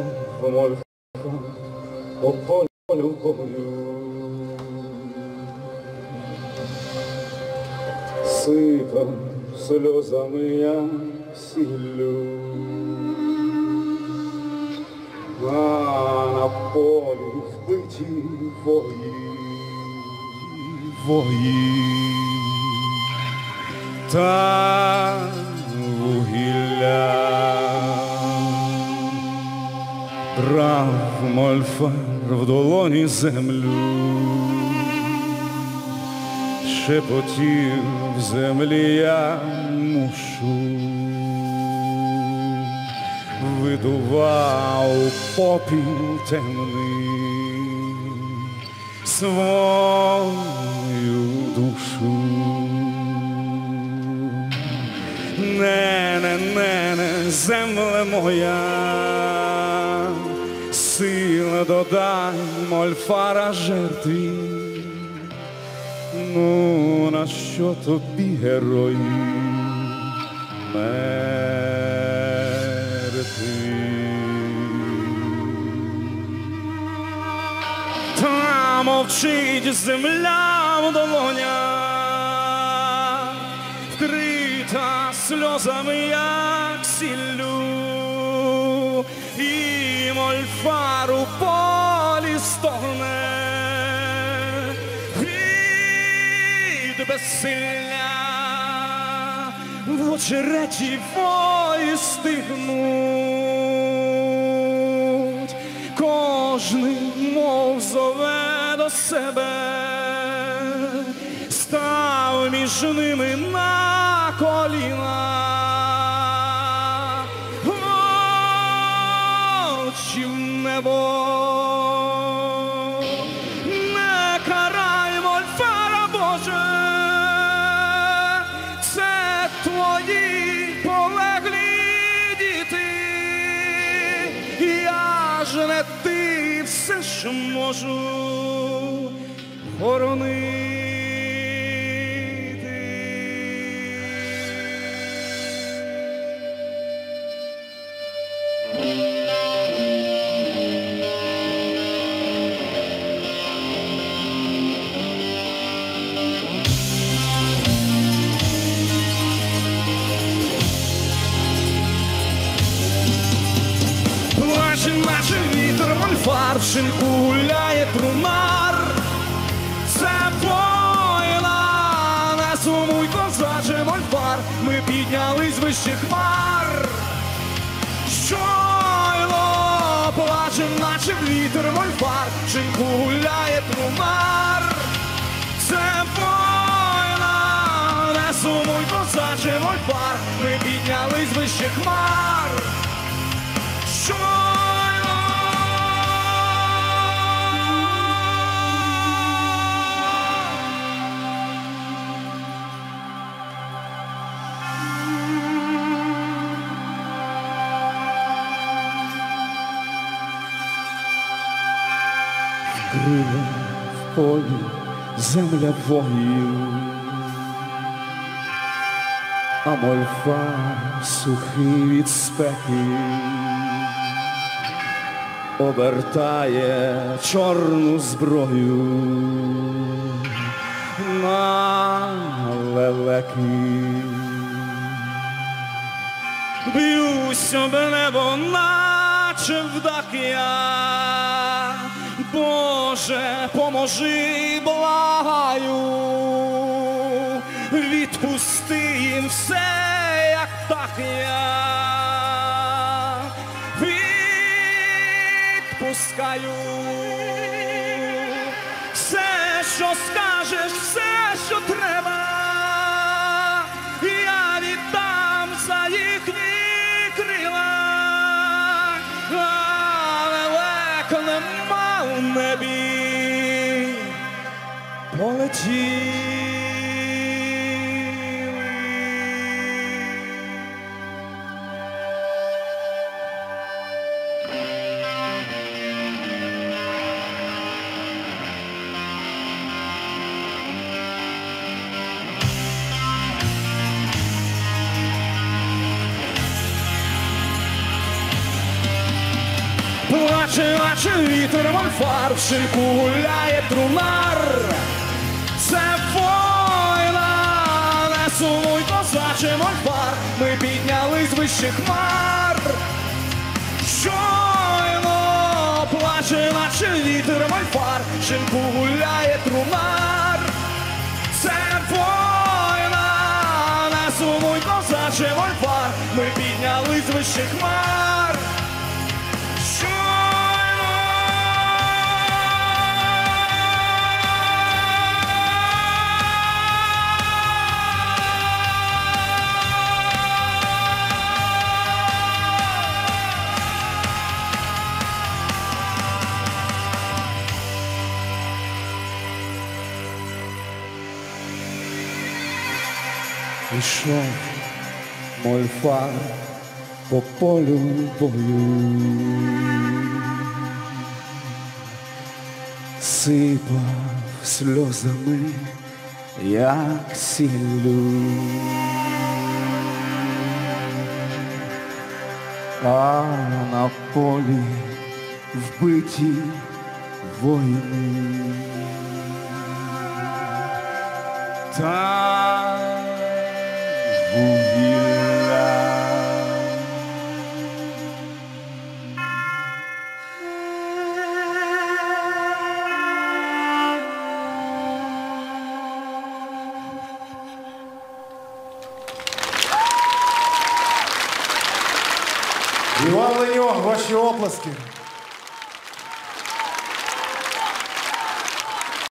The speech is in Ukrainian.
в мольфах по полю. Сипав сльозами я сіллю, а на полі вбиті вої та вугілля. Брав мольфар в долоні землю, шепотів в землі я мушу, видував попіл темний свою душу. Не, земле моя, сила додай мольфара жертві. Ну, на що тобі герої мертві? Та мовчить земля в долонях, вкрита сльозами, як сіллю, і мольфар у полі стогне від безсилля. В очереті вої стигнуть, кожний мов зове до себе, став між ними на коліна. Очі в небо, не карай мольфара, Боже, це твої полеглі діти. Я ж не ти, все ж можу хоронити. Наче вітер мольфар, в шинку гуляє трунар. Це воїна, не сумуй, козаче мольфар, ми піднялись вище хмар. Щойно плачем, наче вітер мольфар, в шинку гуляє трунар. Це воїна, не сумуй, козаче мольфар, ми піднялись вище хмар. Вкрила в полі земля воїв, а мольфар сухий від спеки обертає чорну зброю на лелеки. Б'юсь об небо, наче вдах я, Боже, поможи, благаю, відпусти їм все, як птах я. Відпускаю все, що скажеш, все, що треба, я віддам за їхні крила. Але лек нема в небі, полетіли. Плаче, наче вітер мольфар, в шинку гуляє трунар. Це війна, не сумуй, козаче мольфар, ми піднялись з вищих хмар. Щойно плаче, наче вітер мольфар, в шинку гуляє трунар. Це війна, не сумуй, козаче мольфар, ми піднялись з вищих хмар. Ішов мольфар по полю бою, сипав сльозами, як сіллю, а на полі вбиті воїни. Там вугілля. Іван Леньо, ваші оплески.